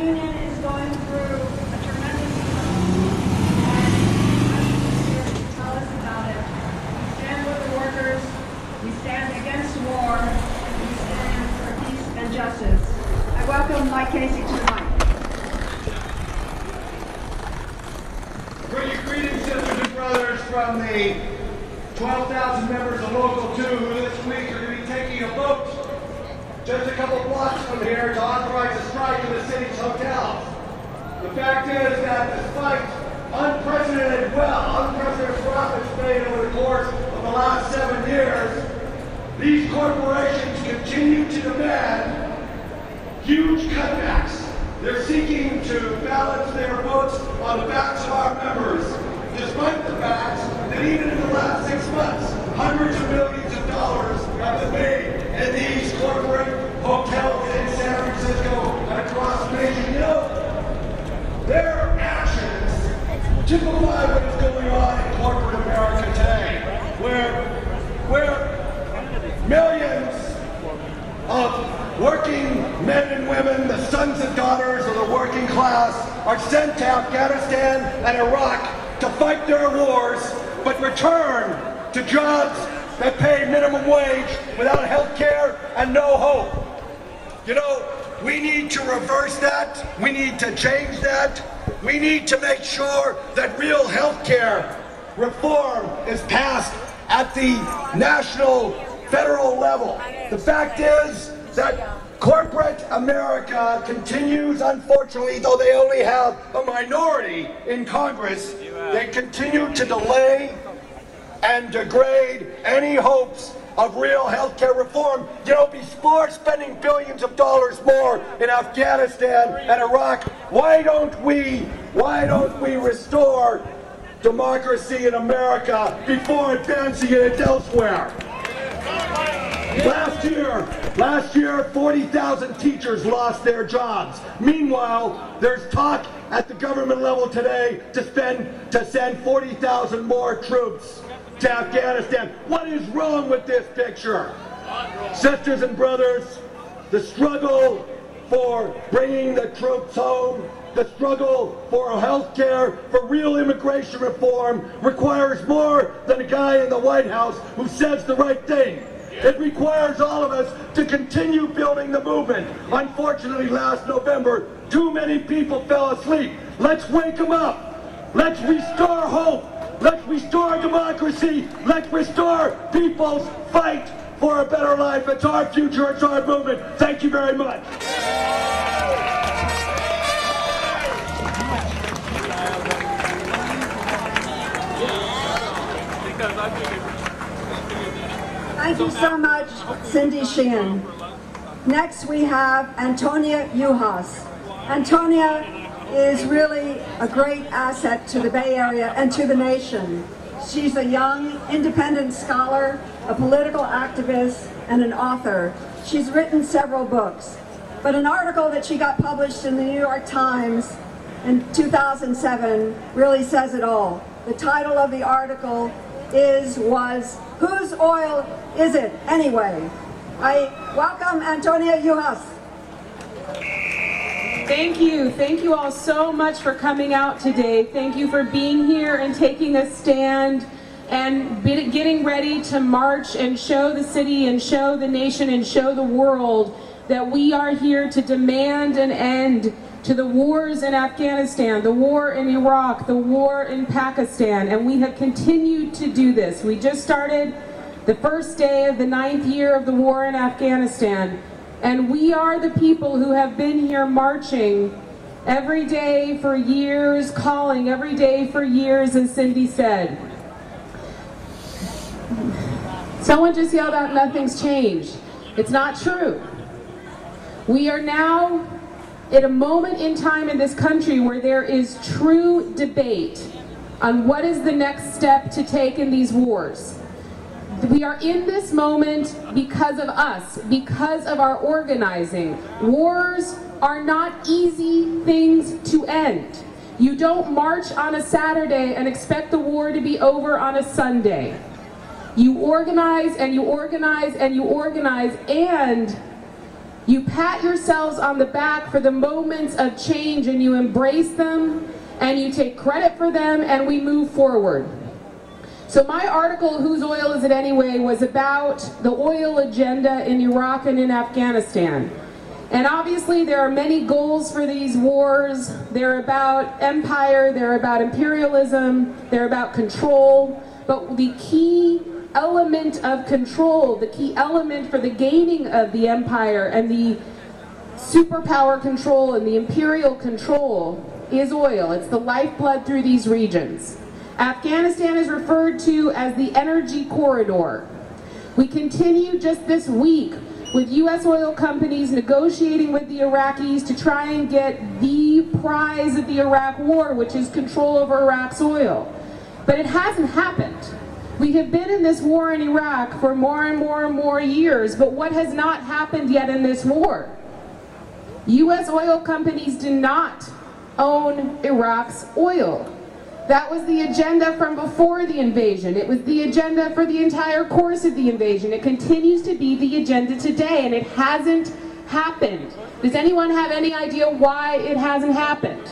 union is going through a tremendous and I'm here to tell us about it. We stand with the workers, we stand against war, and we stand for peace and justice. I welcome Mike Casey to the mic. Bring you greetings, sisters and brothers, from the 12,000 members of Local 2 who this week are going to be taking a vote just a couple blocks from here to authorize a strike in the city's hotels. The fact is that despite unprecedented profits made over the course of the last 7 years, these corporations continue to demand huge cutbacks. They're seeking to balance their votes on the backs of our members, despite the fact that even in the last 6 months, hundreds of millions of dollars have been made in these corporate hotels in San Francisco and across the nation. You know, their actions typify what is going on in corporate America today, where millions of working men and women, the sons and daughters of the working class, are sent to Afghanistan and Iraq to fight their wars, but return to jobs that pay minimum wage without health care and no hope. You know, we need to reverse that. We need to change that. We need to make sure that real health care reform is passed at the national, federal level. The fact is that corporate America continues, unfortunately, though they only have a minority in Congress, they continue to delay and degrade any hopes of real health care reform. You know, before spending billions of dollars more in Afghanistan and Iraq, why don't we restore democracy in America before advancing it elsewhere? Last year, 40,000 teachers lost their jobs. Meanwhile, there's talk at the government level today to send 40,000 more troops to Afghanistan. What is wrong with this picture? Sisters and brothers, the struggle for bringing the troops home, the struggle for health care, for real immigration reform requires more than a guy in the White House who says the right thing. It requires all of us to continue building the movement. Unfortunately, last November, too many people fell asleep. Let's wake them up. Let's restore hope. Let's restore democracy. Let's restore people's fight for a better life. It's our future. It's our movement. Thank you very much. Thank you so much, Cindy Sheehan. Next we have Antonia Yuhas. Antonia is really a great asset to the Bay Area and to the nation. She's a young, independent scholar, a political activist, and an author. She's written several books, but an article that she got published in the New York Times in 2007 really says it all. The title of the article was Whose Oil Is It Anyway? I welcome Antonia Yuhas. Thank you all so much for coming out today. Thank you for being here and taking a stand and getting ready to march and show the city and show the nation and show the world that we are here to demand an end to the wars in Afghanistan, the war in Iraq, the war in Pakistan, and we have continued to do this. We just started the first day of the 9th year of the war in Afghanistan, and we are the people who have been here marching every day for years, calling every day for years, as Cindy said. Someone just yelled out, nothing's changed. It's not true. We are now at a moment in time in this country where there is true debate on what is the next step to take in these wars. We are in this moment because of us, because of our organizing. Wars are not easy things to end. You don't march on a Saturday and expect the war to be over on a Sunday. You organize and you organize and you organize, and You pat yourselves on the back for the moments of change and you embrace them and you take credit for them and we move forward. So my article, Whose Oil Is It Anyway?, was about the oil agenda in Iraq and in Afghanistan. And obviously there are many goals for these wars. They're about empire, they're about imperialism, they're about control. But the key element of control, the key element for the gaining of the empire and the superpower control and the imperial control is oil. It's the lifeblood through these regions. Afghanistan is referred to as the energy corridor. We continue just this week with U.S. oil companies negotiating with the Iraqis to try and get the prize of the Iraq war, which is control over Iraq's oil. But it hasn't happened. We have been in this war in Iraq for more and more and more years, but what has not happened yet in this war? U.S. oil companies do not own Iraq's oil. That was the agenda from before the invasion. It was the agenda for the entire course of the invasion. It continues to be the agenda today, and it hasn't happened. Does anyone have any idea why it hasn't happened?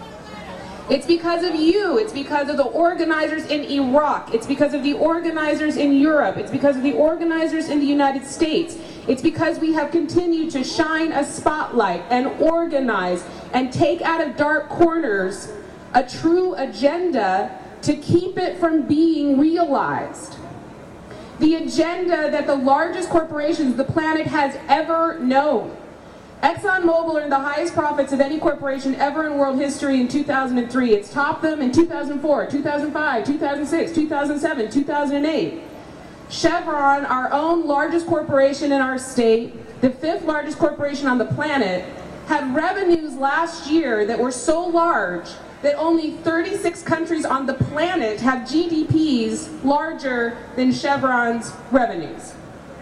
It's because of you. It's because of the organizers in Iraq. It's because of the organizers in Europe. It's because of the organizers in the United States. It's because we have continued to shine a spotlight and organize and take out of dark corners a true agenda to keep it from being realized. The agenda that the largest corporations the planet has ever known. ExxonMobil earned the highest profits of any corporation ever in world history in 2003. It's topped them in 2004, 2005, 2006, 2007, 2008. Chevron, our own largest corporation in our state, the 5th largest corporation on the planet, had revenues last year that were so large that only 36 countries on the planet have GDPs larger than Chevron's revenues.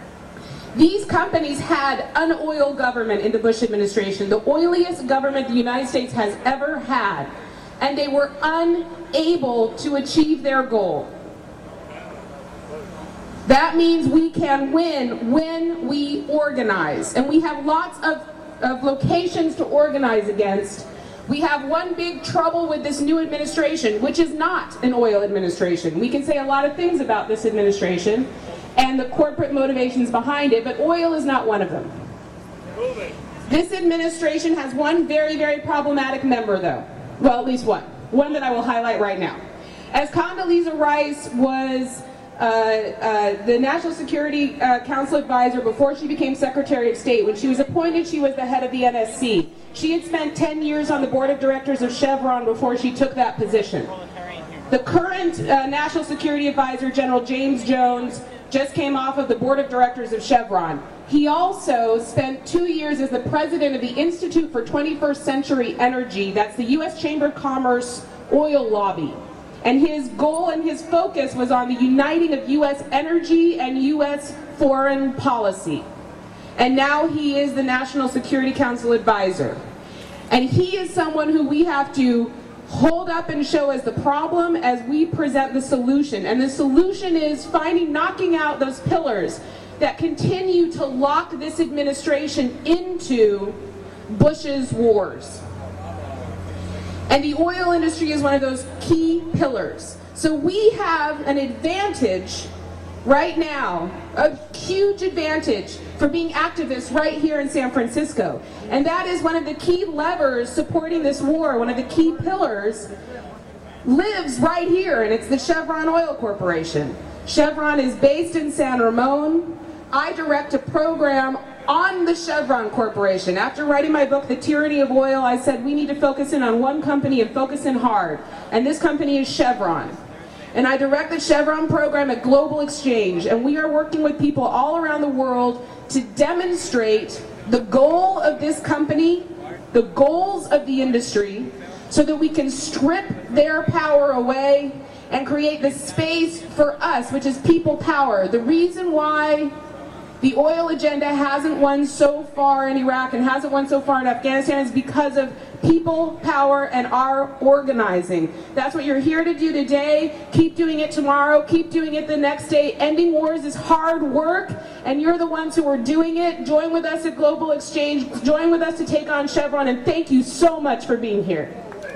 These companies had an oil government in the Bush administration, the oiliest government the United States has ever had, and they were unable to achieve their goal. That means we can win when we organize, and we have lots of locations to organize against. We have one big trouble with this new administration, which is not an oil administration. We can say a lot of things about this administration and the corporate motivations behind it, but oil is not one of them. This administration has one very, very problematic member, though. Well, at least one. One that I will highlight right now. As Condoleezza Rice was the National Security Council advisor before she became Secretary of State, when she was appointed, she was the head of the NSC. She had spent 10 years on the board of directors of Chevron before she took that position. The current National Security Advisor, General James Jones, just came off of the board of directors of Chevron. He also spent 2 years as the president of the Institute for 21st Century Energy. That's the U.S. Chamber of Commerce oil lobby. And his goal and his focus was on the uniting of U.S. energy and U.S. foreign policy. And now he is the National Security Council advisor. And he is someone who we have to hold up and show as the problem as we present the solution. And the solution is knocking out those pillars that continue to lock this administration into Bush's wars. And the oil industry is one of those key pillars. So we have an advantage right now, a huge advantage for being activists right here in San Francisco. And that is one of the key levers supporting this war, one of the key pillars lives right here, and it's the Chevron Oil Corporation. Chevron is based in San Ramon. I direct a program on the Chevron Corporation. After writing my book, The Tyranny of Oil, I said we need to focus in on one company and focus in hard. And this company is Chevron. And I direct the Chevron program at Global Exchange, and we are working with people all around the world to demonstrate the goal of this company, the goals of the industry, so that we can strip their power away and create the space for us, which is people power. The reason why the oil agenda hasn't won so far in Iraq and hasn't won so far in Afghanistan is because of people, power, and our organizing. That's what you're here to do today. Keep doing it tomorrow. Keep doing it the next day. Ending wars is hard work, and you're the ones who are doing it. Join with us at Global Exchange. Join with us to take on Chevron, and thank you so much for being here.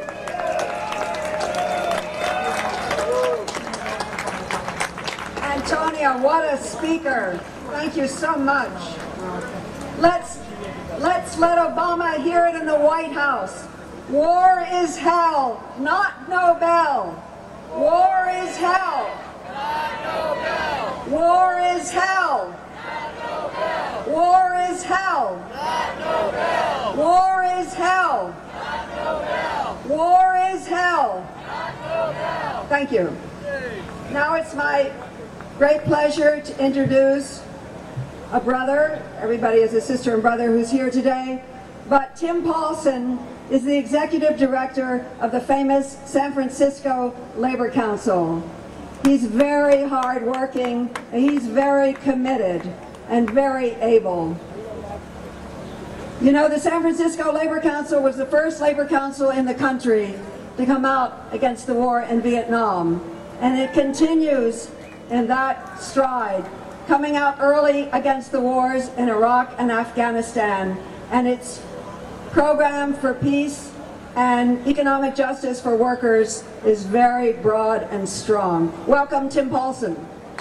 Antonia, what a speaker. Thank you so much. Let's let Obama hear it in the White House. War is hell, not Nobel. War is hell. Not Nobel. War is hell. Not Nobel. War is hell. Not Nobel. War is hell. Not Nobel. War is hell. Not Nobel. Thank you. Now it's my great pleasure to introduce a brother. Everybody is a sister and brother who's here today. But Tim Paulson is the executive director of the famous San Francisco Labor Council. He's very hardworking, and he's very committed and very able. You know, the San Francisco Labor Council was the first labor council in the country to come out against the war in Vietnam. And it continues in that stride, coming out early against the wars in Iraq and Afghanistan, and its program for peace and economic justice for workers is very broad and strong. Welcome, Tim Paulson.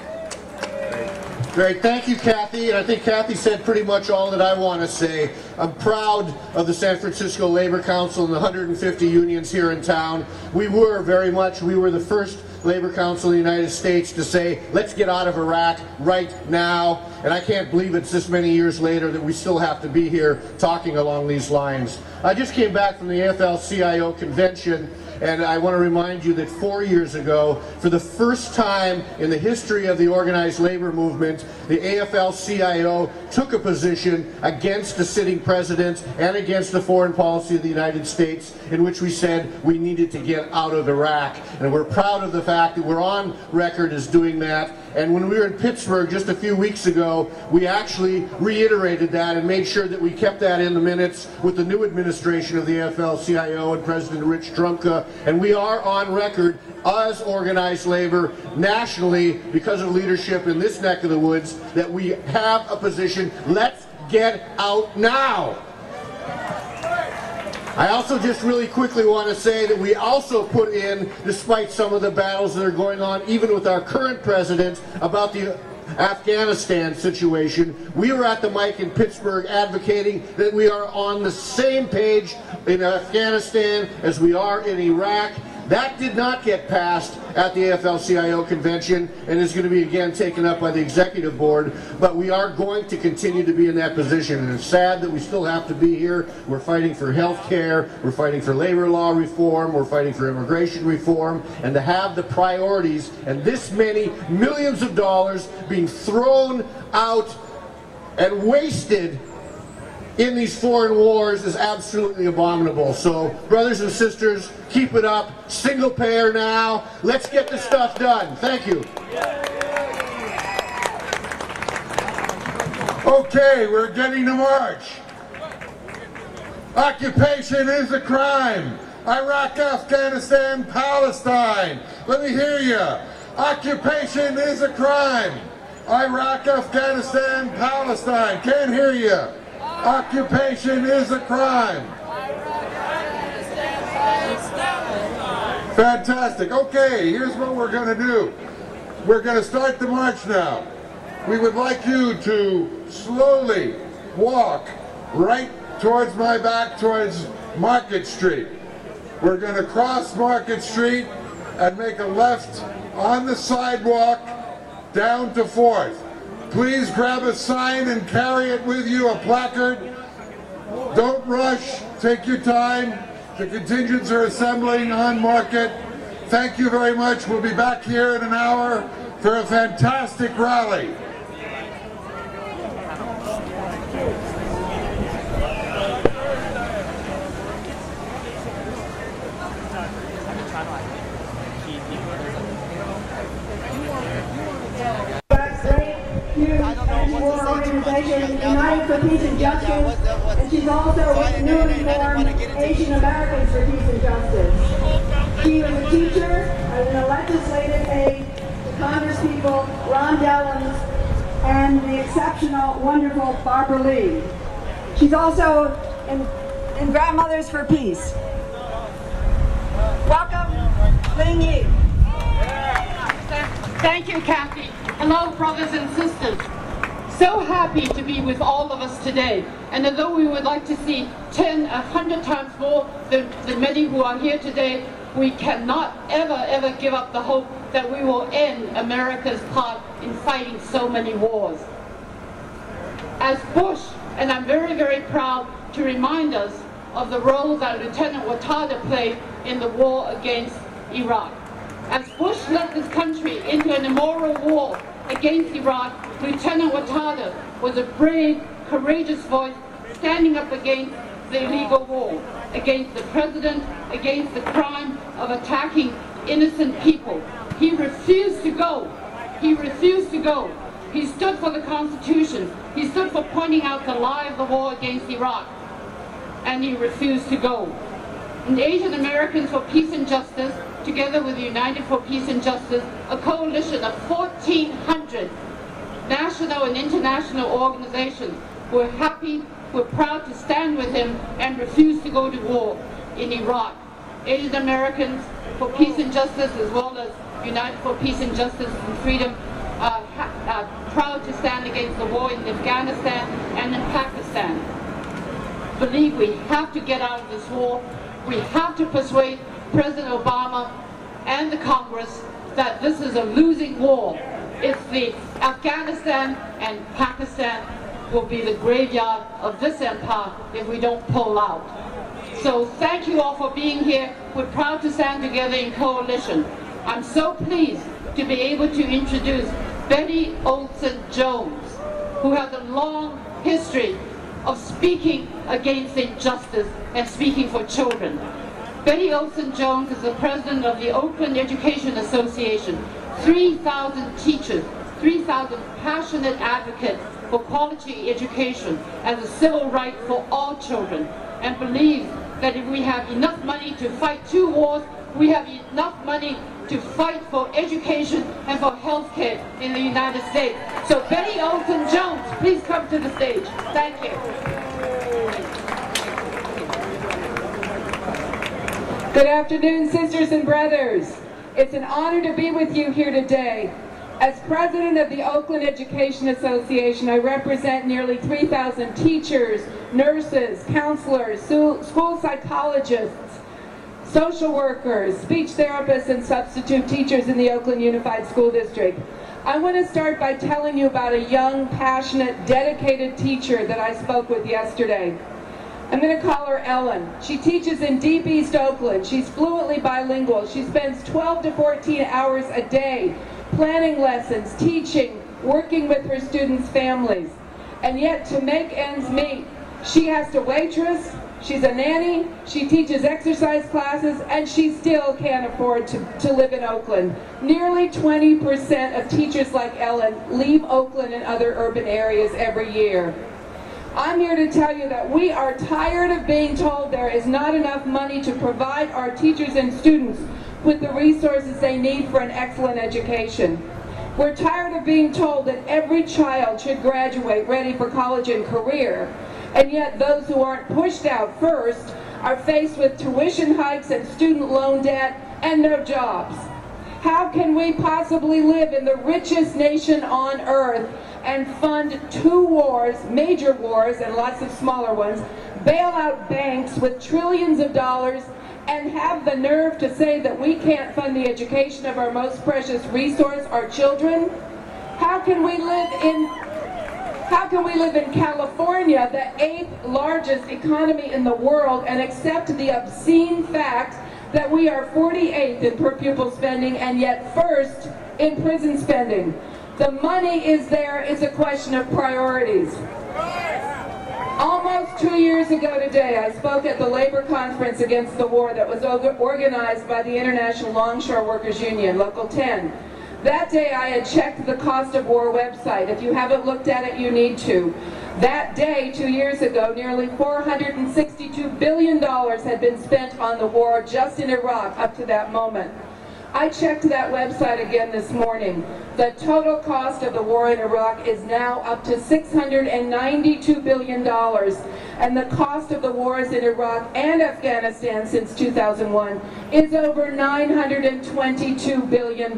Great, thank you, Kathy. And I think Kathy said pretty much all that I want to say. I'm proud of the San Francisco Labor Council and the 150 unions here in town. We were the first Labor Council in the United States to say, let's get out of Iraq right now. And I can't believe it's this many years later that we still have to be here talking along these lines. I just came back from the AFL-CIO convention, and I want to remind you that 4 years ago, for the first time in the history of the organized labor movement, the AFL-CIO took a position against the sitting president and against the foreign policy of the United States, in which we said we needed to get out of Iraq. And we're proud of the fact that we're on record as doing that. And when we were in Pittsburgh just a few weeks ago, we actually reiterated that and made sure that we kept that in the minutes with the new administration of the AFL-CIO and President Rich Trumka. And we are on record as organized labor nationally, because of leadership in this neck of the woods, that we have a position. Let's get out now. I also just really quickly want to say that we also put in, despite some of the battles that are going on, even with our current president, about the Afghanistan situation, we were at the mic in Pittsburgh advocating that we are on the same page in Afghanistan as we are in Iraq. That did not get passed at the AFL-CIO convention and is going to be again taken up by the executive board, but we are going to continue to be in that position, and it's sad that we still have to be here. We're fighting for health care, we're fighting for labor law reform, we're fighting for immigration reform, and to have the priorities and this many millions of dollars being thrown out and wasted in these foreign wars is absolutely abominable. So, brothers and sisters, keep it up. Single payer now. Let's get this stuff done. Thank you. Okay, we're getting to March. Occupation is a crime. Iraq, Afghanistan, Palestine. Let me hear you. Occupation is a crime. Iraq, Afghanistan, Palestine. Can't hear you. Occupation is a crime. Fantastic. Okay, here's what we're going to do. We're going to start the march now. We would like you to slowly walk right towards my back, towards Market Street. We're going to cross Market Street and make a left on the sidewalk down to 4th. Please grab a sign and carry it with you, a placard. Don't rush, take your time. The contingents are assembling on Market. Thank you very much. We'll be back here in an hour for a fantastic rally. Huge and with the newly formed Asian Americans for Peace and Justice. She was a teacher and a legislative aide to Congresspeople Ron Dellums and the exceptional, wonderful Barbara Lee. She's also in Grandmothers for Peace. Welcome, Ling Yi. Thank you, Kathy. Hello, brothers and sisters. So happy to be with all of us today. And although we would like to see 10, 100 times more than many who are here today, we cannot ever give up the hope that we will end America's part in fighting so many wars. As Bush, and I'm very proud to remind us of the role that Lieutenant Ouattara played in the war against Iraq. As Bush led this country into an immoral war against Iraq, Lieutenant Ouattara was a brave, courageous voice standing up against the illegal war, against the president, against the crime of attacking innocent people. He refused to go. He refused to go. He stood for the Constitution. He stood for pointing out the lie of the war against Iraq. And he refused to go. And Asian Americans for Peace and Justice, together with United for Peace and Justice, a coalition of 1,400 national and international organizations, were happy, were proud to stand with him and refuse to go to war in Iraq. Asian Americans for Peace and Justice, as well as United for Peace and Justice and Freedom, are proud to stand against the war in Afghanistan and in Pakistan. Believe we have to get out of this war. We have to persuade President Obama and the Congress that this is a losing war. It's the Afghanistan and Pakistan will be the graveyard of this empire if we don't pull out. So thank you all for being here. We're proud to stand together in coalition. I'm so pleased to be able to introduce Betty Olson Jones, who has a long history of speaking against injustice and speaking for children. Betty Olson Jones is the president of the Oakland Education Association. 3,000 teachers, 3,000 passionate advocates for quality education as a civil right for all children, and believes that if we have enough money to fight 2 wars, we have enough money to fight for education and for health care in the United States. So Betty Olson Jones, please come to the stage. Thank you. Good afternoon, sisters and brothers. It's an honor to be with you here today. As president of the Oakland Education Association, I represent nearly 3,000 teachers, nurses, counselors, school psychologists, social workers, speech therapists, and substitute teachers in the Oakland Unified School District. I want to start by telling you about a young, passionate, dedicated teacher that I spoke with yesterday. I'm going to call her Ellen. She teaches in Deep East Oakland. She's fluently bilingual. She spends 12 to 14 hours a day planning lessons, teaching, working with her students' families. And yet, to make ends meet, she has to waitress, she's a nanny, she teaches exercise classes, and she still can't afford to live in Oakland. Nearly 20% of teachers like Ellen leave Oakland and other urban areas every year. I'm here to tell you that we are tired of being told there is not enough money to provide our teachers and students with the resources they need for an excellent education. We're tired of being told that every child should graduate ready for college and career, and yet those who aren't pushed out first are faced with tuition hikes and student loan debt and no jobs. How can we possibly live in the richest nation on earth and fund 2 wars, major wars and lots of smaller ones, bail out banks with trillions of dollars, and have the nerve to say that we can't fund the education of our most precious resource, our children? How can we live in California, the 8th largest economy in the world, and accept the obscene fact that we are 48th in per pupil spending and yet first in prison spending? The money is there, it's a question of priorities. Almost 2 years ago today, I spoke at the labor conference against the war that was organized by the International Longshore Workers Union, Local 10. That day I had checked the Cost of War website. If you haven't looked at it, you need to. That day, 2 years ago, nearly $462 billion had been spent on the war just in Iraq up to that moment. I checked that website again this morning. The total cost of the war in Iraq is now up to $692 billion, and the cost of the wars in Iraq and Afghanistan since 2001 is over $922 billion.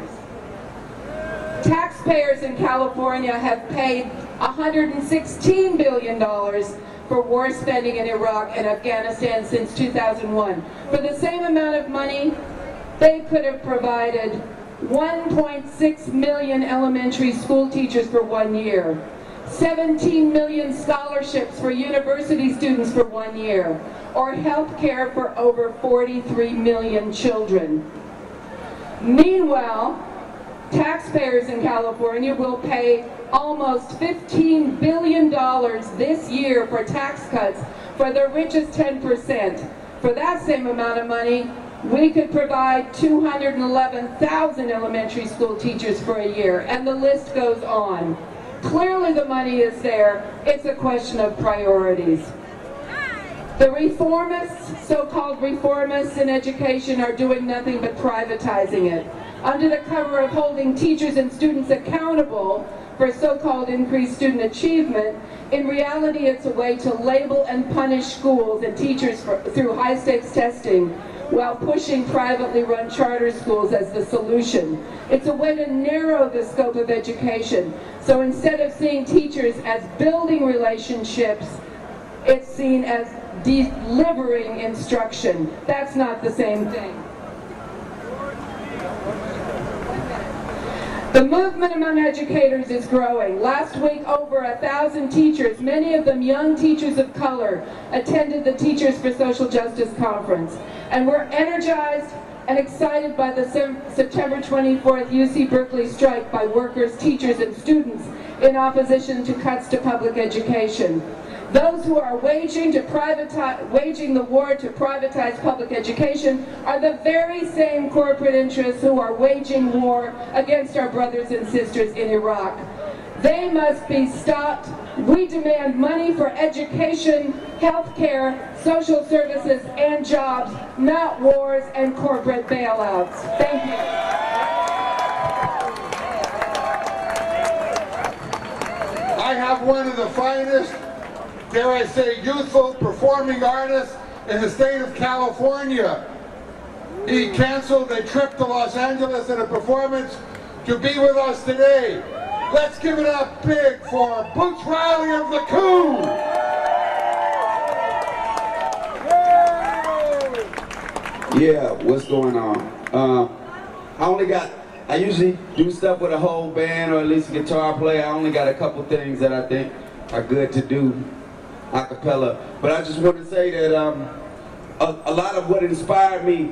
Taxpayers in California have paid $116 billion for war spending in Iraq and Afghanistan since 2001. For the same amount of money, they could have provided 1.6 million elementary school teachers for 1 year, 17 million scholarships for university students for 1 year, or health care for over 43 million children. Meanwhile, taxpayers in California will pay almost $15 billion this year for tax cuts for the richest 10%. For that same amount of money, we could provide 211,000 elementary school teachers for a year, and the list goes on. Clearly the money is there. It's a question of priorities. The reformists, so-called reformists in education, are doing nothing but privatizing it. Under the cover of holding teachers and students accountable for so-called increased student achievement, in reality it's a way to label and punish schools and teachers through high-stakes testing, while pushing privately run charter schools as the solution. It's a way to narrow the scope of education. So instead of seeing teachers as building relationships, it's seen as delivering instruction. That's not the same thing. The movement among educators is growing. Last week, over 1,000 teachers, many of them young teachers of color, attended the Teachers for Social Justice Conference. And we're energized and excited by the September 24th UC Berkeley strike by workers, teachers, and students in opposition to cuts to public education. Those who are waging the war to privatize public education are the very same corporate interests who are waging war against our brothers and sisters in Iraq. They must be stopped. We demand money for education, health care, social services, and jobs, not wars and corporate bailouts. Thank you. I have one of the finest, dare I say, youthful performing artists in the state of California. He canceled a trip to Los Angeles and a performance to be with us today. Let's give it up big for Boots Riley of the Coup! Yeah, what's going on? I usually do stuff with a whole band or at least a guitar player. I only got a couple things that I think are good to do a cappella. But I just want to say that a lot of what inspired me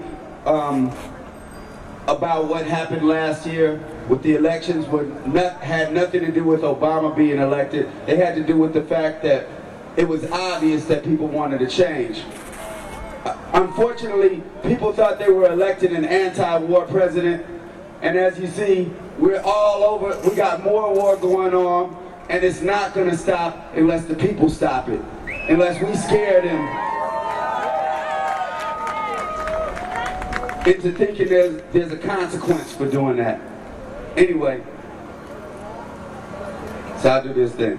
about what happened last year with the elections had nothing to do with Obama being elected. It had to do with the fact that it was obvious that people wanted to change. Unfortunately, people thought they were elected an anti-war president, and as you see, we're all over. We got more war going on, and it's not going to stop unless the people stop it, unless we scare them into thinking there's a consequence for doing that. Anyway, so I'll do this thing.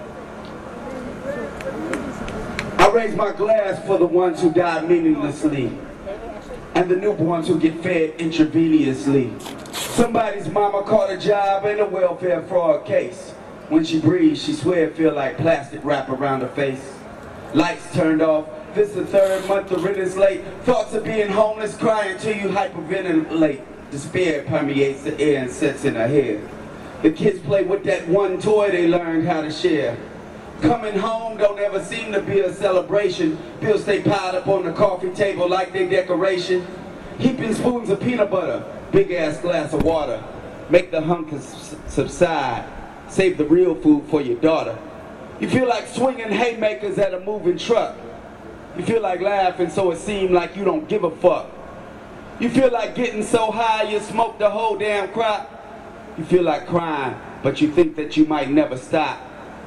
I raise my glass for the ones who die meaninglessly and the newborns who get fed intravenously. Somebody's mama caught a job in a welfare fraud case. When she breathes, she swear it feel like plastic wrap around her face. Lights turned off. This the third month the rent is late. Thoughts of being homeless, crying till you hyperventilate. Despair permeates the air and sets in her head. The kids play with that one toy they learned how to share. Coming home don't ever seem to be a celebration. Bills stay piled up on the coffee table like they decoration. Heaping spoons of peanut butter, big ass glass of water. Make the hunger subside. Save the real food for your daughter. You feel like swinging haymakers at a moving truck. You feel like laughing so it seems like you don't give a fuck. You feel like getting so high you smoke the whole damn crop. You feel like crying, but you think that you might never stop.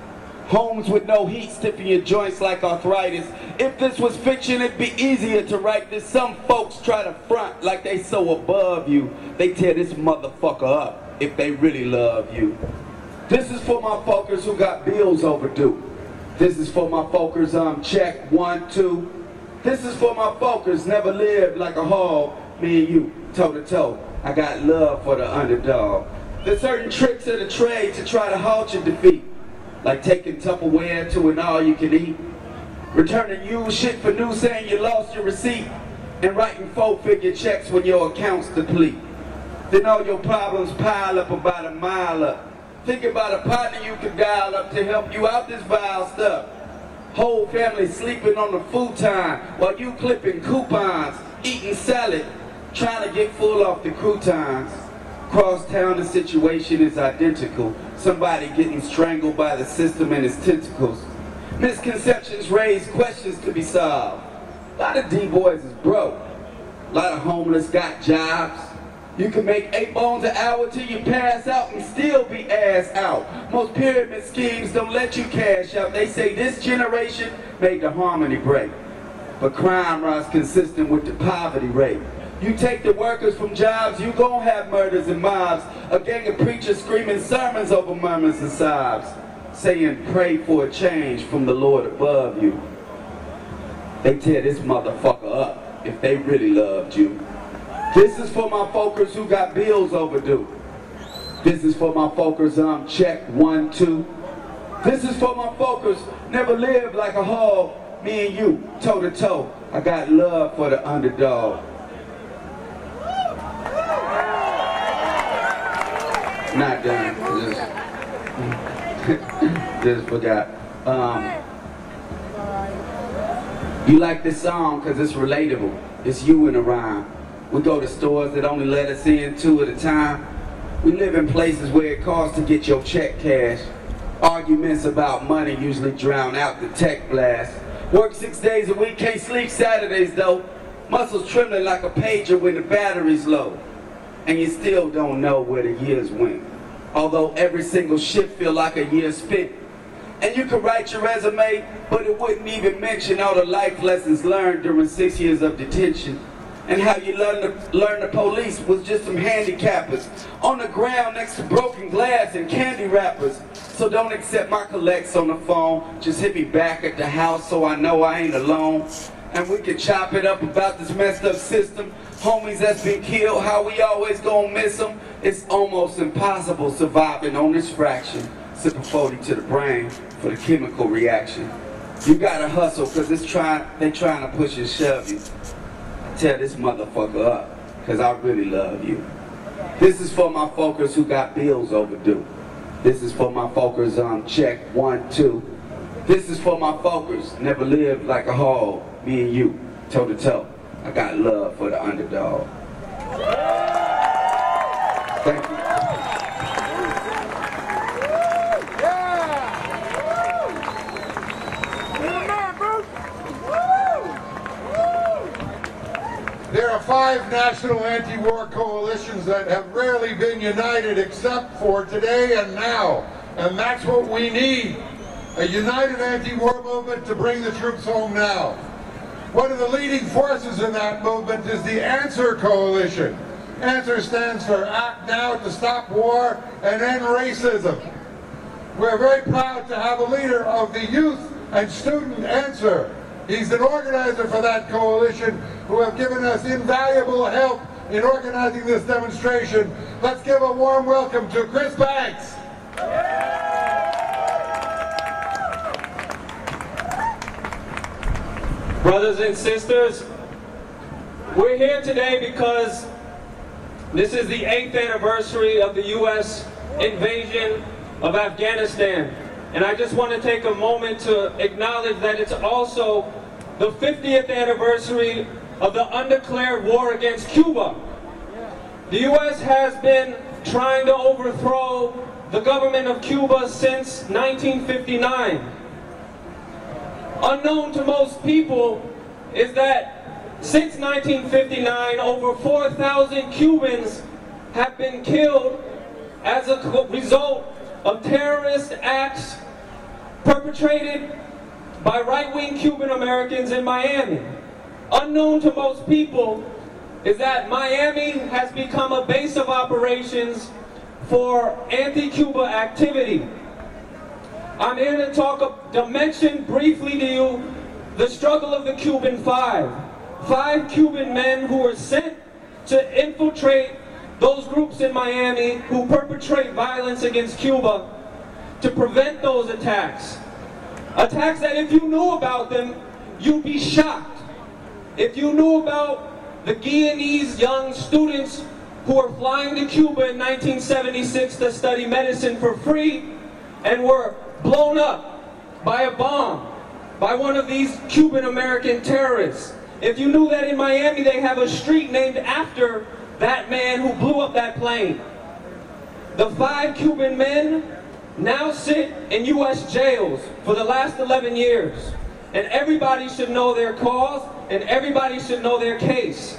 Homes with no heat, stiffing your joints like arthritis. If this was fiction, it'd be easier to write this. Some folks try to front like they so above you. They tear this motherfucker up if they really love you. This is for my folkers who got bills overdue. This is for my folkers, check 1, 2. This is for my folkers, never lived like a hog. Me and you, toe to toe. I got love for the underdog. There's certain tricks of the trade to try to halt your defeat. Like taking Tupperware to an all-you-can-eat. Returning used shit for new, saying you lost your receipt. And writing 4-figure checks when your accounts deplete. Then all your problems pile up about a mile up. Think about a partner you could dial up to help you out this vile stuff. Whole family sleeping on the futon while you clipping coupons, eating salad, trying to get full off the croutons. Cross town, the situation is identical. Somebody getting strangled by the system and its tentacles. Misconceptions raise questions to be solved. A lot of D-boys is broke. A lot of homeless got jobs. You can make 8 bones an hour till you pass out and still be ass out. Most pyramid schemes don't let you cash out. They say this generation made the harmony break. But crime runs consistent with the poverty rate. You take the workers from jobs, you gon' have murders and mobs. A gang of preachers screaming sermons over murmurs and sobs. Saying pray for a change from the Lord above you. They tear this motherfucker up if they really loved you. This is for my folkers who got bills overdue. This is for my folkers, check 1, 2. This is for my folkers, never lived like a hog. Me and you, toe to toe. I got love for the underdog. Not done. Just forgot. You like this song because it's relatable. It's you in a rhyme. We go to stores that only let us in 2 at a time. We live in places where it costs to get your check cash. Arguments about money usually drown out the tech blast. Work 6 days a week, can't sleep Saturdays though. Muscles trembling like a pager when the battery's low. And you still don't know where the years went. Although every single shift feel like a year spent. And you could write your resume, but it wouldn't even mention all the life lessons learned during 6 years of detention. And how you learn the police was just some handicappers on the ground next to broken glass and candy wrappers. So don't accept my collects on the phone. Just hit me back at the house so I know I ain't alone. And we can chop it up about this messed up system. Homies that's been killed, how we always gonna miss them. It's almost impossible surviving on this fraction. Sipping 40 to the brain for the chemical reaction. You gotta hustle cause they trying to push and shove you. Tear this motherfucker up, cause I really love you. This is for my folkers who got bills overdue. This is for my folkers check 1, 2. This is for my folkers, never lived like a hog. Me and you, toe to toe. I got love for the underdog. Thank you. There are 5 national anti-war coalitions that have rarely been united except for today and now. And that's what we need. A united anti-war movement to bring the troops home now. One of the leading forces in that movement is the ANSWER Coalition. ANSWER stands for Act Now to Stop War and End Racism. We're very proud to have a leader of the youth and student ANSWER. He's an organizer for that coalition who have given us invaluable help in organizing this demonstration. Let's give a warm welcome to Chris Banks. Brothers and sisters, we're here today because this is the 8th anniversary of the U.S. invasion of Afghanistan. And I just want to take a moment to acknowledge that it's also the 50th anniversary of the undeclared war against Cuba. The U.S. has been trying to overthrow the government of Cuba since 1959. Unknown to most people is that since 1959, over 4,000 Cubans have been killed as a result of terrorist acts perpetrated by right-wing Cuban Americans in Miami. Unknown to most people is that Miami has become a base of operations for anti-Cuba activity. I'm here to mention briefly to you the struggle of the Cuban Five. 5 Cuban men who were sent to infiltrate those groups in Miami who perpetrate violence against Cuba to prevent those attacks. Attacks that if you knew about them, you'd be shocked. If you knew about the Guyanese young students who were flying to Cuba in 1976 to study medicine for free and were blown up by a bomb by one of these Cuban American terrorists. If you knew that in Miami they have a street named after that man who blew up that plane. The 5 Cuban men now sit in U.S. jails for the last 11 years. And everybody should know their cause, and everybody should know their case.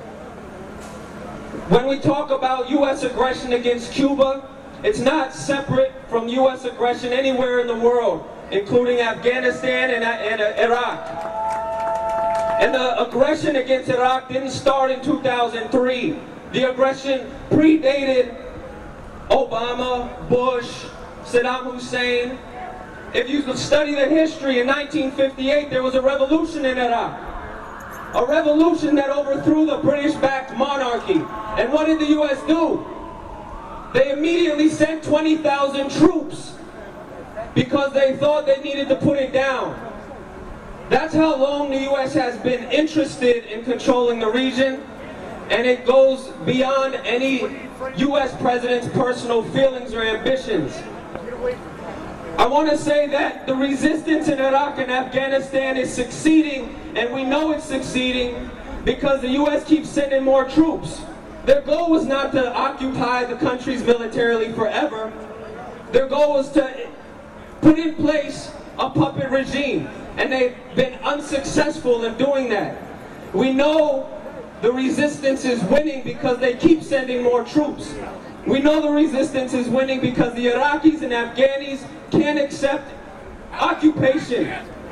When we talk about U.S. aggression against Cuba, it's not separate from U.S. aggression anywhere in the world, including Afghanistan and Iraq. And the aggression against Iraq didn't start in 2003. The aggression predated Obama, Bush, Saddam Hussein. If you study the history, in 1958 there was a revolution in Iraq. A revolution that overthrew the British-backed monarchy. And what did the U.S. do? They immediately sent 20,000 troops because they thought they needed to put it down. That's how long the U.S. has been interested in controlling the region, and it goes beyond any U.S. president's personal feelings or ambitions. I want to say that the resistance in Iraq and Afghanistan is succeeding, and we know it's succeeding because the U.S. keeps sending more troops. Their goal was not to occupy the countries militarily forever. Their goal was to put in place a puppet regime, and they've been unsuccessful in doing that. We know the resistance is winning because they keep sending more troops. We know the resistance is winning because the Iraqis and Afghanis can't accept occupation.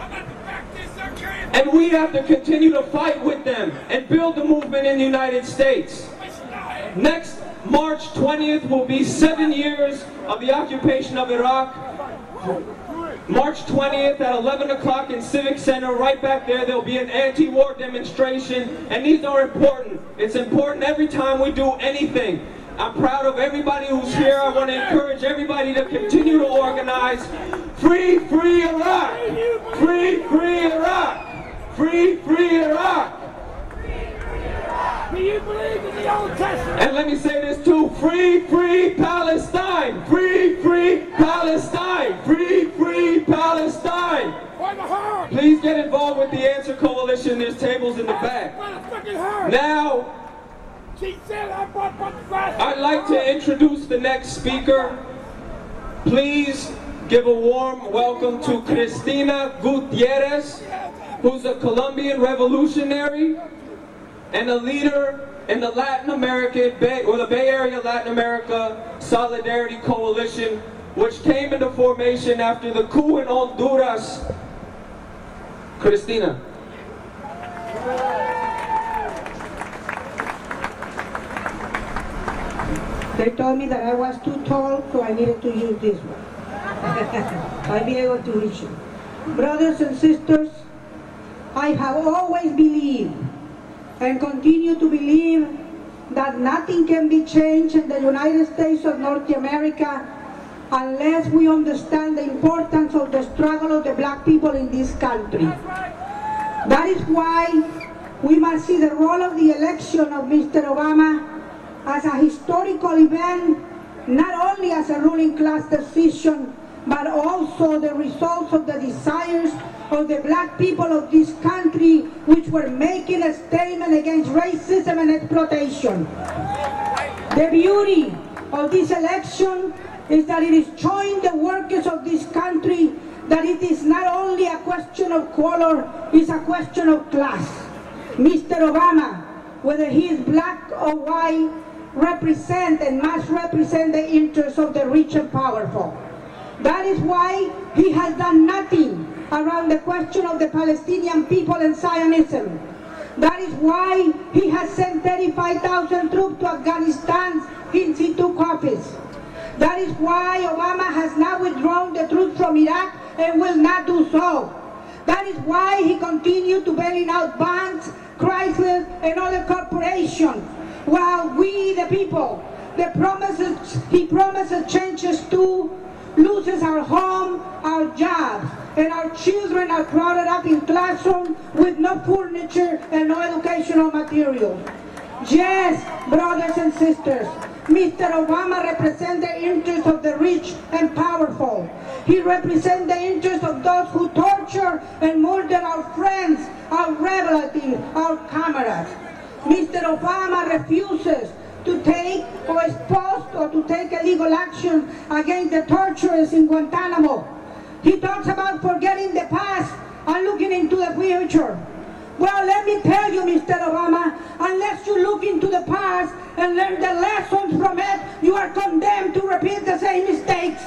And we have to continue to fight with them and build the movement in the United States. Next March 20th will be 7 years of the occupation of Iraq. March 20th at 11 o'clock in Civic Center, right back there, there'll be an anti-war demonstration, and these are important. It's important every time we do anything. I'm proud of everybody who's here. I want to encourage everybody to continue to organize. Free, free Iraq! Free, free Iraq! Free, free Iraq! Do you believe in the Old Testament? And let me say this too, free, free Palestine! Free, free Palestine! Free, free Palestine! Please get involved with the Answer Coalition. There's tables in the back. Now, I'd like to introduce the next speaker. Please give a warm welcome to Cristina Gutierrez, who's a Colombian revolutionary and a leader in the Latin American the Bay Area Latin America Solidarity Coalition, which came into formation after the coup in Honduras. Cristina. They told me that I was too tall, so I needed to use this one. I'll be able to reach you. Brothers and sisters, I have always believed and continue to believe that nothing can be changed in the United States of North America unless we understand the importance of the struggle of the black people in this country. That is why we must see the role of the election of Mr. Obama as a historical event, not only as a ruling class decision, but also the results of the desires of the black people of this country, which were making a statement against racism and exploitation. The beauty of this election is that it is showing the workers of this country that it is not only a question of color, it's a question of class. Mr. Obama, whether he is black or white, represent and must represent the interests of the rich and powerful. That is why he has done nothing around the question of the Palestinian people and Zionism. That is why he has sent 35,000 troops to Afghanistan since he took office. That is why Obama has now withdrawn the troops from Iraq and will not do so. That is why he continued to bail out banks, Chrysler, and other corporations, while we, the people, he promises changes to, loses our home, our jobs, and our children are crowded up in classrooms with no furniture and no educational materials. Yes, brothers and sisters, Mr. Obama represents the interests of the rich and powerful. He represents the interests of those who torture and murder our friends, our relatives, our comrades. Mr. Obama refuses to take or expose or to take a legal action against the torturers in Guantanamo. He talks about forgetting the past and looking into the future. Well, let me tell you, Mr. Obama, unless you look into the past and learn the lessons from it, you are condemned to repeat the same mistakes.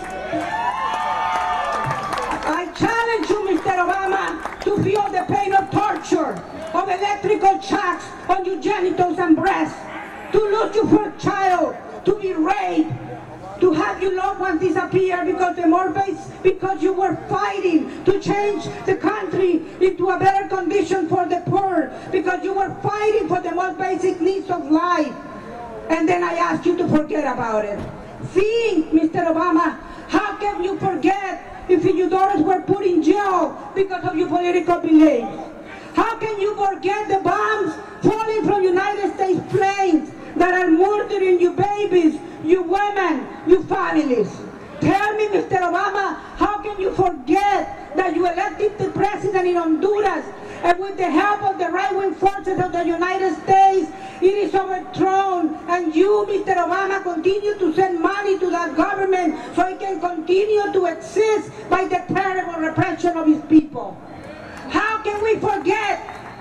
I challenge you, Mr. Obama, to feel the pain of torture, of electrical shocks on your genitals and breasts, to lose your first child, to be raped, to have your loved ones disappear because you were fighting to change the country into a better condition for the poor, because you were fighting for the most basic needs of life. And then I ask you to forget about it. Think, Mr. Obama, how can you forget if your daughters were put in jail because of your political beliefs? How can you forget the bombs falling from United States planes that are murdering your babies, your women, your families? Tell me, Mr. Obama, how can you forget that you elected the president in Honduras, and with the help of the right-wing forces of the United States, it is overthrown, and you, Mr. Obama, continue to send money to that government so it can continue to exist by the terrible repression of his people? How can we forget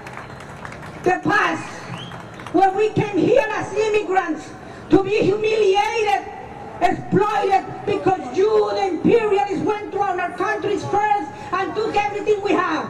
the past, when we came here as immigrants to be humiliated, exploited, because you, the imperialists, went to our countries first and took everything we have?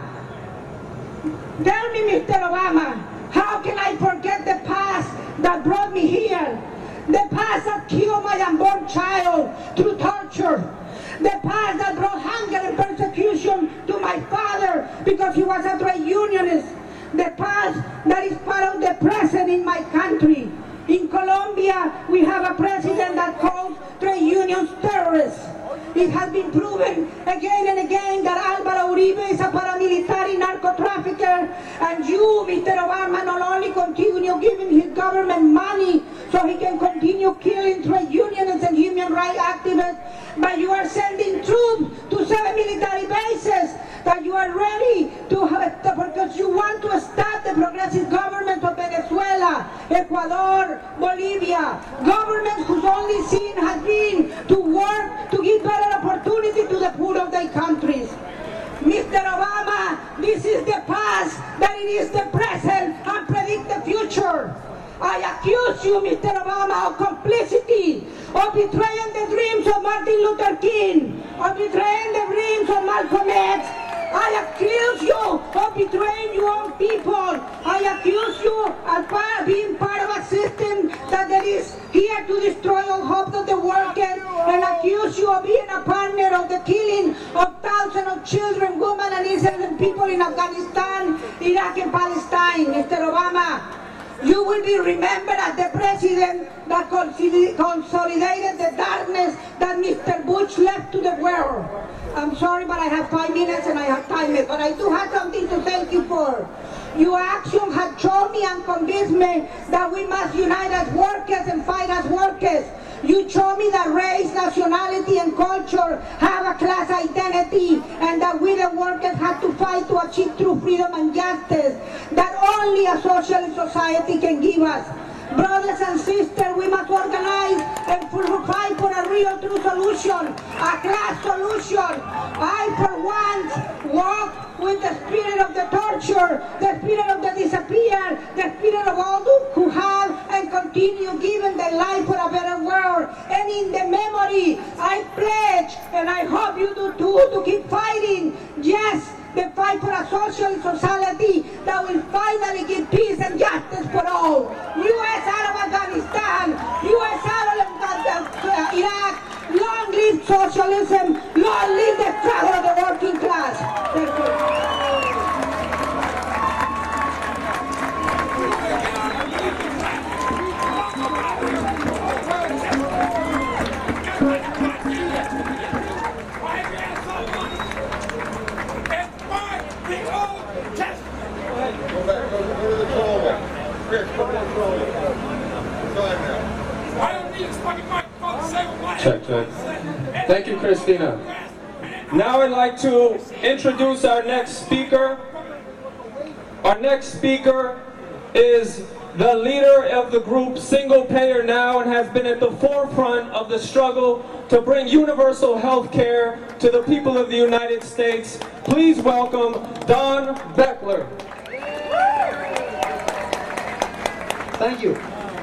Tell me, Mr. Obama, how can I forget the past that brought me here? The past that killed my unborn child through torture. The past that brought hunger and persecution to my father because he was a trade unionist. The past that is part of the present in my country. In Colombia, we have a president that calls trade unions terrorists. It has been proven again and again that Álvaro Uribe is a paramilitary narco-trafficker, and you, Mr. Obama, not only continue giving his government money so he can continue killing trade unionists and human rights activists, but you are sending troops to 7 military bases that you are ready to, because you want to stop the progressive government of Venezuela, Ecuador, Bolivia, governments whose only sin has been to work to give better opportunity to the poor of their countries. Mr. Obama, this is the past, that it is the present, and predict the future. I accuse you, Mr. Obama, of complicity, of betraying the dreams of Martin Luther King, of betraying the dreams of Malcolm X. I accuse you of betraying your own people. I accuse you of being part of a system that is here to destroy all hopes of the workers, and accuse you of being a partner of the killing of thousands of children, women, and innocent people in Afghanistan, Iraq, and Palestine. Mr. Obama, you will be remembered as the president that consolidated the darkness that Mr. Bush left to the world. I'm sorry, but I have 5 minutes and I have time, but I do have something to thank you for. Your action has shown me and convinced me that we must unite as workers and fight as workers. You show me that race, nationality, and culture have a class identity, and that we the workers have to fight to achieve true freedom and justice that only a socialist society can give us. Brothers and sisters, we must organize and fight for a real true solution, a class solution. I, for once, walk with the spirit of the torture, the spirit of the disappeared, the spirit of all who have and continue giving their life for a better world. honor and in the memory. I pledge, and I hope you do too, to keep fighting. Yes, the fight for a social society that will finally give peace and justice for all. U.S. out of Afghanistan, U.S. out of Iraq, long live socialism, long live the struggle of the working class. Thank you. Check, check. Thank you, Christina. Now I'd like to introduce our next speaker. Our next speaker is the leader of the group Single Payer Now and has been at the forefront of the struggle to bring universal health care to the people of the United States. Please welcome Don Beckler. Thank you.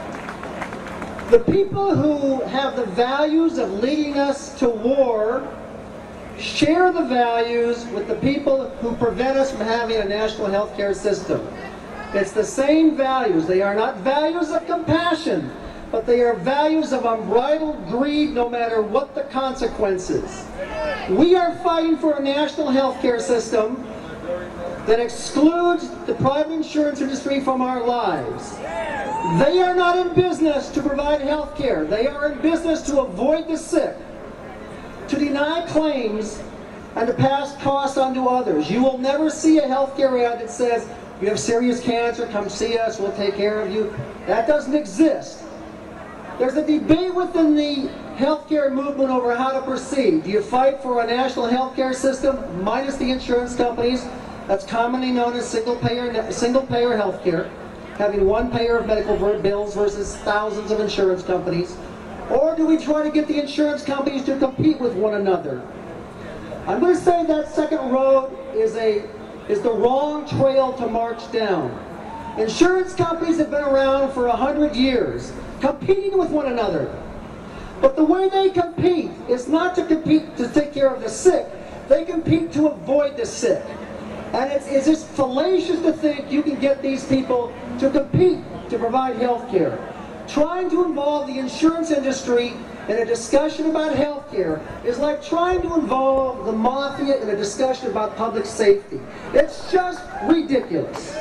The people who have the values of leading us to war share the values with the people who prevent us from having a national health care system. It's the same values. They are not values of compassion, but they are values of unbridled greed no matter what the consequences. We are fighting for a national health care system that excludes the private insurance industry from our lives. They are not in business to provide health care. They are in business to avoid the sick, to deny claims, and to pass costs on to others. You will never see a health care ad that says, you have serious cancer, come see us, we'll take care of you. That doesn't exist. There's a debate within the healthcare movement over how to proceed. Do you fight for a national healthcare system minus the insurance companies? That's commonly known as single payer healthcare, having one payer of medical bills versus thousands of insurance companies. Or do we try to get the insurance companies to compete with one another? I'm going to say that second road is the wrong trail to march down. Insurance companies have been around for 100 years, competing with one another. But the way they compete is not to compete to take care of the sick, they compete to avoid the sick. And it's just fallacious to think you can get these people to compete to provide health care. Trying to involve the insurance industry in a discussion about health care is like trying to involve the mafia in a discussion about public safety. It's just ridiculous.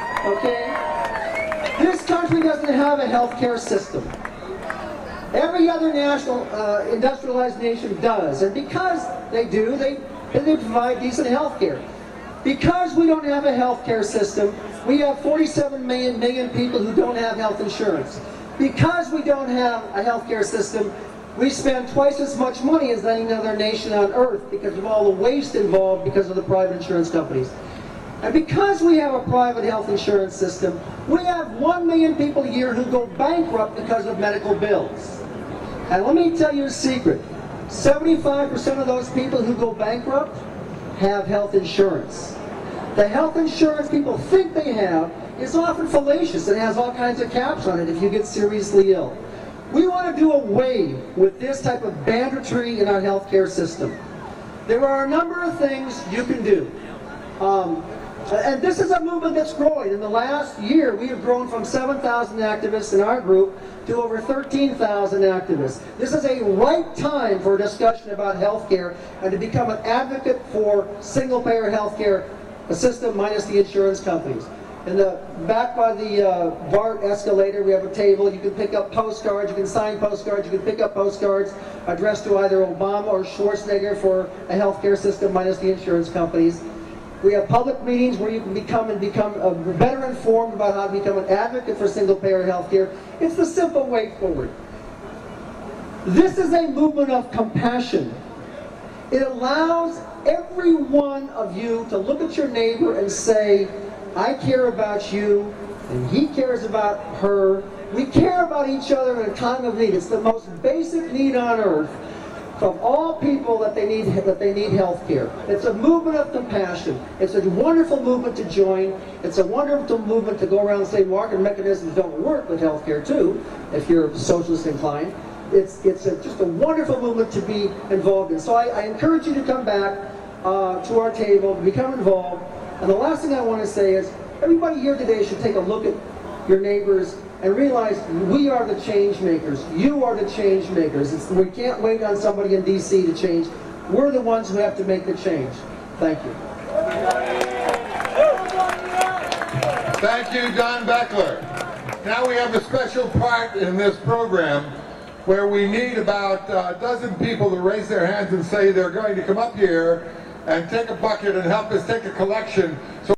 Okay? This country doesn't have a health care system. Every other national industrialized nation does. And because they do, they provide decent health care. Because we don't have a health care system, we have 47 million people who don't have health insurance. Because we don't have a health care system, we spend twice as much money as any other nation on earth because of all the waste involved because of the private insurance companies. And because we have a private health insurance system, we have 1 million people a year who go bankrupt because of medical bills. And let me tell you a secret. 75% of those people who go bankrupt have health insurance. The health insurance people think they have is often fallacious and has all kinds of caps on it if you get seriously ill. We want to do away with this type of banditry in our healthcare system. There are a number of things you can do. And this is a movement that's growing. In the last year, we have grown from 7,000 activists in our group to over 13,000 activists. This is a right time for a discussion about healthcare and to become an advocate for single-payer healthcare, a system minus the insurance companies. In the back by the BART escalator, we have a table. You can pick up postcards. You can sign postcards. You can pick up postcards addressed to either Obama or Schwarzenegger for a healthcare system minus the insurance companies. We have public meetings where you can become better informed about how to become an advocate for single-payer healthcare. It's the simple way forward. This is a movement of compassion. It allows every one of you to look at your neighbor and say, I care about you, and he cares about her. We care about each other in a time of need. It's the most basic need on earth from all people that they need health care. It's a movement of compassion. It's a wonderful movement to join. It's a wonderful movement to go around and say market mechanisms don't work with health care too, if you're socialist inclined. it's just a wonderful movement to be involved in. So I encourage you to come back to our table, become involved. And the last thing I want to say is, everybody here today should take a look at your neighbors and realize we are the change makers. You are the change makers. We can't wait on somebody in DC to change. We're the ones who have to make the change. Thank you. Thank you, Don Beckler. Now we have a special part in this program where we need about a dozen people to raise their hands and say they're going to come up here and take a bucket and help us take a collection. So